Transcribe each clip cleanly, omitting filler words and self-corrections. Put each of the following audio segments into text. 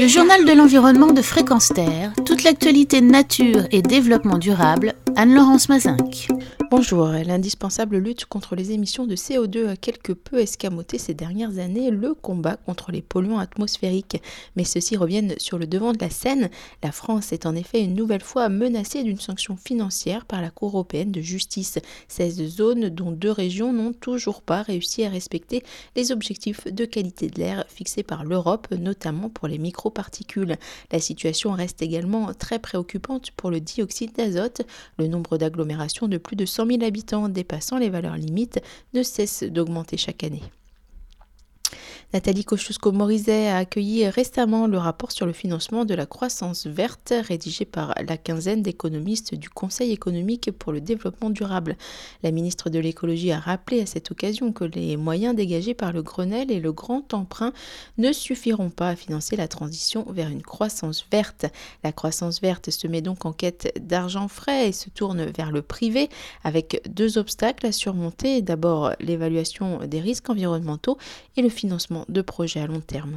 Le journal de l'environnement de Fréquence Terre, toute l'actualité nature et développement durable, Anne-Laurence Mazinck. Bonjour, l'indispensable lutte contre les émissions de CO2 a quelque peu escamoté ces dernières années le combat contre les polluants atmosphériques. Mais ceux-ci reviennent sur le devant de la scène. La France est en effet une nouvelle fois menacée d'une sanction financière par la Cour européenne de justice. 16 zones, dont 2 régions, n'ont toujours pas réussi à respecter les objectifs de qualité de l'air fixés par l'Europe, notamment pour les microparticules. La situation reste également très préoccupante pour le dioxyde d'azote. Le nombre d'agglomérations de plus de 100 000 habitants dépassant les valeurs limites ne cesse d'augmenter chaque année. Nathalie Kosciusko-Morizet a accueilli récemment le rapport sur le financement de la croissance verte rédigé par la quinzaine d'économistes du Conseil économique pour le développement durable. La ministre de l'écologie a rappelé à cette occasion que les moyens dégagés par le Grenelle et le grand emprunt ne suffiront pas à financer la transition vers une croissance verte. La croissance verte se met donc en quête d'argent frais et se tourne vers le privé avec 2 obstacles à surmonter. D'abord, l'évaluation des risques environnementaux et le financement de projets à long terme.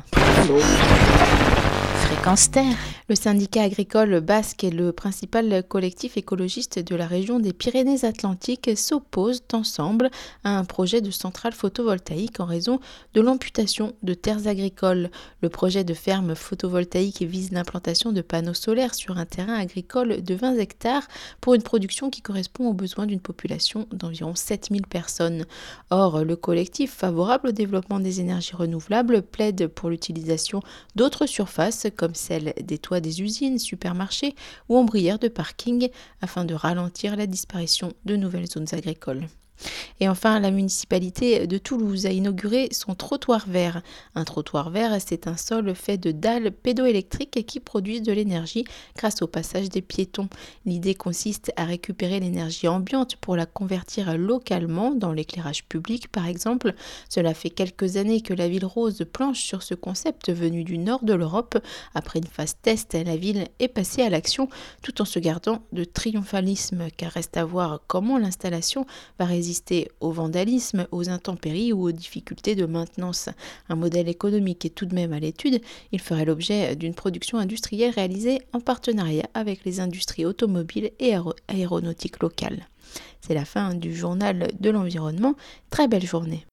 Fréquence Terre. Le syndicat agricole basque et le principal collectif écologiste de la région des Pyrénées-Atlantiques s'opposent ensemble à un projet de centrale photovoltaïque en raison de l'amputation de terres agricoles. Le projet de ferme photovoltaïque vise l'implantation de panneaux solaires sur un terrain agricole de 20 hectares pour une production qui correspond aux besoins d'une population d'environ 7000 personnes. Or, le collectif favorable au développement des énergies renouvelables plaide pour l'utilisation d'autres surfaces comme celle des toits des usines, supermarchés ou ombrières de parking afin de ralentir la disparition de nouvelles zones agricoles. Et enfin, la municipalité de Toulouse a inauguré son trottoir vert. Un trottoir vert, c'est un sol fait de dalles pédoélectriques qui produisent de l'énergie grâce au passage des piétons. L'idée consiste à récupérer l'énergie ambiante pour la convertir localement dans l'éclairage public, par exemple. Cela fait quelques années que la ville rose planche sur ce concept venu du nord de l'Europe. Après une phase test, la ville est passée à l'action tout en se gardant de triomphalisme, car reste à voir comment l'installation va résister au vandalisme, aux intempéries ou aux difficultés de maintenance. Un modèle économique est tout de même à l'étude. Il ferait l'objet d'une production industrielle réalisée en partenariat avec les industries automobiles et aéronautiques locales. C'est la fin du journal de l'environnement. Très belle journée.